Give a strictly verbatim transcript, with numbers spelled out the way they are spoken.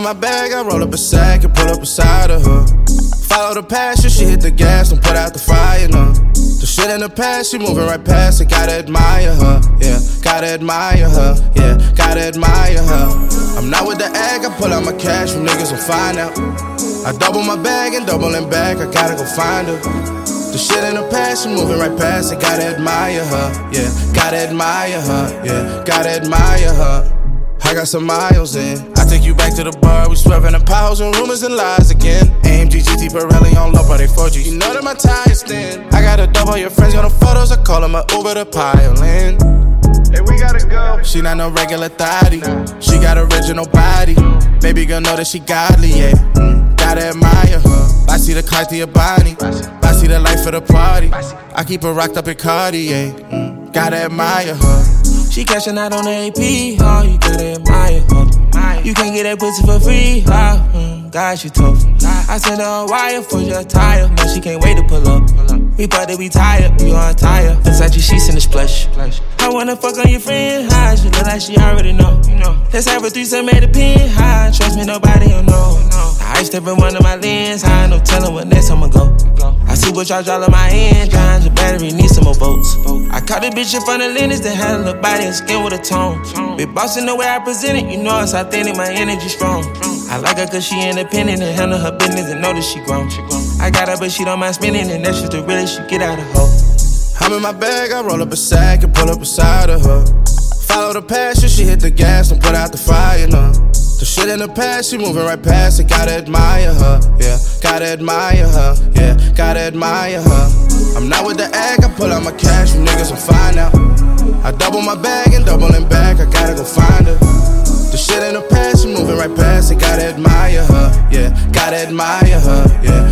my bag, I roll up a sack and pull up beside of her. Follow the passion, she hit the gas and put out the fire, no. The shit in the past, she moving right past it, gotta admire her, yeah. Gotta admire her, yeah, gotta admire her. I'm not with the egg, I pull out my cash from niggas and find out. I double my bag and doubling back, I gotta go find her. The shit in the past, she moving right past it, gotta admire her, yeah. Gotta admire her, yeah, gotta admire her. I got some miles in. I take you back to the bar, we swerving the piles and rumors and lies again. A M G, G T, Pirelli on low, but they four G. You know that my tire's thin. I gotta double your friends, got no photos, I call them a Uber to pile in. Hey, we gotta go. She not no regular thotty, she got original body. Baby girl know that she godly, yeah. Mm, gotta admire her. I see the Cartier Bonnie, I see the life of the party. I keep her rocked up in Cartier, mm, gotta admire her. She cashing out on the A P, oh, you gotta admire her. You can't get that pussy for free, oh, mm, God, she tough. I sent her a wire for your tire, man, she can't wait to pull up. We thought that we tired, you on tire. Versace sheets in the splash. I wanna fuck on your friend, high, she look like she already know. Let's have a threesome at the pin, high, trust me, nobody will know. I iced every one of my lens, high, no telling what next I'ma go. I supercharge all of my engines, the battery needs some more volts. I caught a bitch in front of Lennox that had a little body and skin with a tone. Big boss in the way I present it, you know it's authentic, my energy strong. I like her cause she independent and handle her business and know that she grown. I got her but she don't mind spending and that's just the realest she get out of her. I'm in my bag, I roll up a sack and pull up beside of her. Follow the passion, she hit the gas and put out the fire, no. The shit in the past, she moving right past it, gotta admire her, yeah. Gotta admire her, yeah, gotta admire her. I'm not with the egg, I pull out my cash from niggas and find out. I double my bag and doubling back, I gotta go find her. The shit in the past, she moving right past it, gotta admire her, yeah. Gotta admire her, yeah.